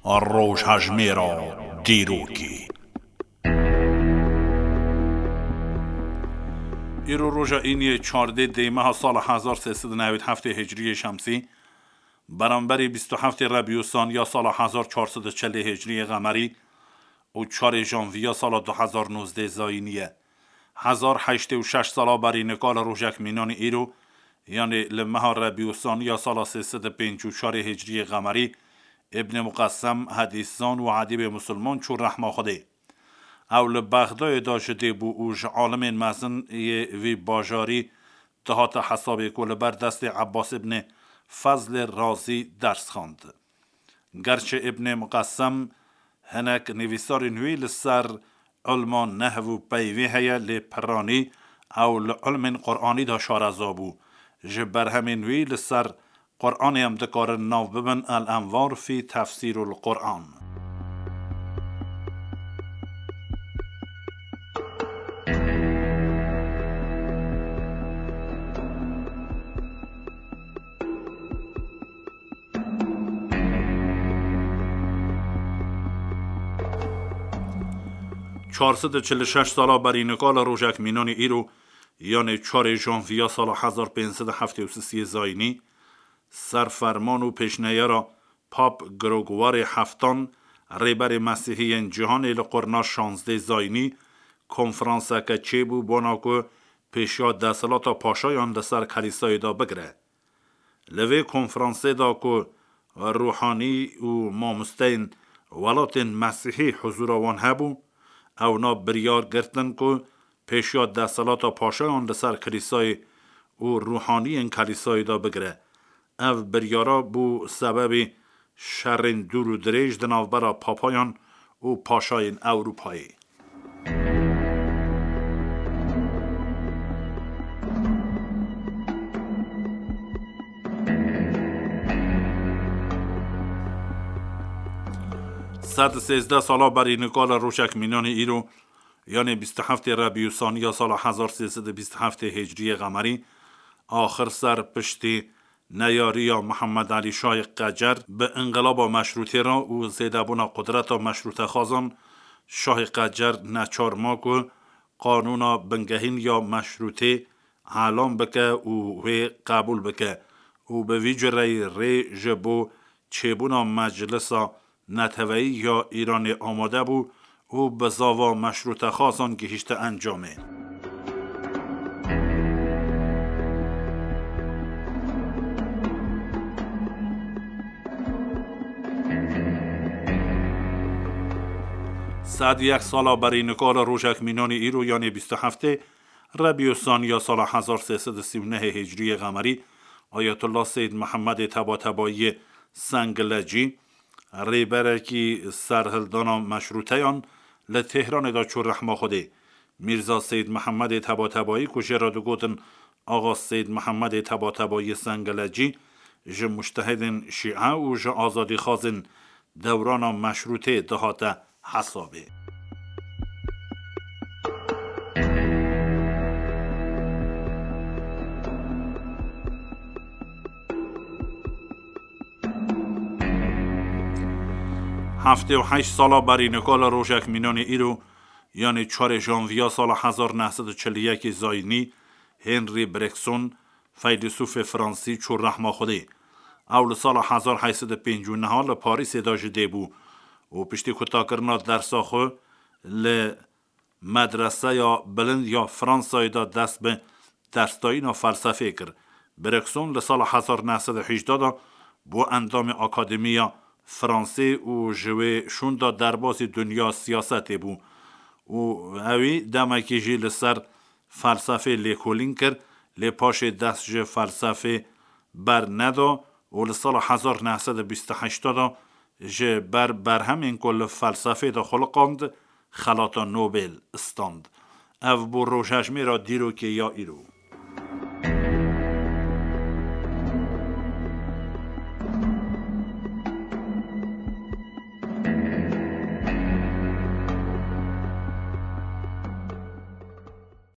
روژهجمه را دیروکی ایرو روژا اینی 14 دیمه سال 1397 هجری شمسی برانبری 27 ربیع الثانی یا سال 1440 هجری قمری و 4 ژانویه سال 2019 زاینیه 1086 سال بری نکال روژک مینان ایرو یعنی لمه ربیع الثانی یا سال 354 هجری قمری ابن مقسم حدیثان و عدیب مسلمان چون رحمه خوده اول بغداد داشته بو اوش عالم مزن وی باجاری دهات حساب کل بر دست عباس ابن فضل رازی درس خواند. گرچه ابن مقسم هنک نویسار نویل سر علم نحو پیوی هیا لپرانی او علم قرآنی دا شارزابو جبر همین نویل سر قرآن هم دکار ناو ببن الانوار فی تفسیر القرآن. چهارصد و 46 ساله بری نکال روژک مینان ایرو یعنی 4 ژانویه سال 1573 زاینی سرفرمان و پیشنیه را پاپ گروگوار هفتان ریبر مسیحی جهان لقرنا 16 زاینی کنفرانس که چه بو باناکو پیشیا دستلات پاشایان لسر کلیسای دا بگره لوی کنفرانس دا که روحانی و مامستین ولات مسیحی حضور آوان هبو اونا بریار گرتن که پیشیا دستلات پاشایان لسر کلیسای و روحانی این کلیسای دا بگره او بریارا بو سبب شرین دور و دریج دناو برا پاپایان و پاشاین اروپایی. صد 13 سالا بری نکال روشک مینان ایرو یعنی 27 ربیع الثانی یا سال 1327 هجری قمری آخر سر پشتی نیاری یا محمد علی شاه قجر به انقلاب مشروطه را و زیدبون قدرت مشروطه خازان شاه قجر نچار ماکو قانون بنگهین یا مشروطه اعلام بکه و قبول بکه و به ویجره ری جبو چیبونا مجلس نتوی یا ایران آماده بو و به زاوا مشروطه خازان گهیشته انجامه. صد 1 سالا بری نکال روژک مینان ایرو یعنی 27 ربیع الثانی یا سال 1339 هجری قمری آیت الله سید محمد طباطبایی سنگلجی ریبرکی سرهلدان مشروطیان لتهران دا چون رحمه خوده میرزا سید محمد طباطبایی کشه را دو گوتن آقا سید محمد طباطبایی سنگلجی جه مجتهدن شیعه و جه آزادی خازن دوران مشروطه دهات حسابه. هفته و 8 سالا بری نکال روژک مینان ایرو یعنی 4 ژانویه سال 1941 زاینی هنری برکسون فیلسوف فرانسی چون رحمه خوده اول سال 1859 لپاریس داشته بو و پشتی کتا کرنا درسا خو لمدرسه یا بلند یا فرانسای دا دست به درستایینا فلسفه کرد. برکسون لسال 1918 بو اندام اکادمیا فرانسه و جوه شون دا درباز دنیا سیاست بو و اوی دمکی جی لسر فلسفه لیکولین کرد لپاش دست جه فلسفه بر ندا و لسال 1928 دا جه بر همین کل فلسفه دا خلقاند خلاط نوبل استاند او بو روژهجمه را دیرو که یا ایرو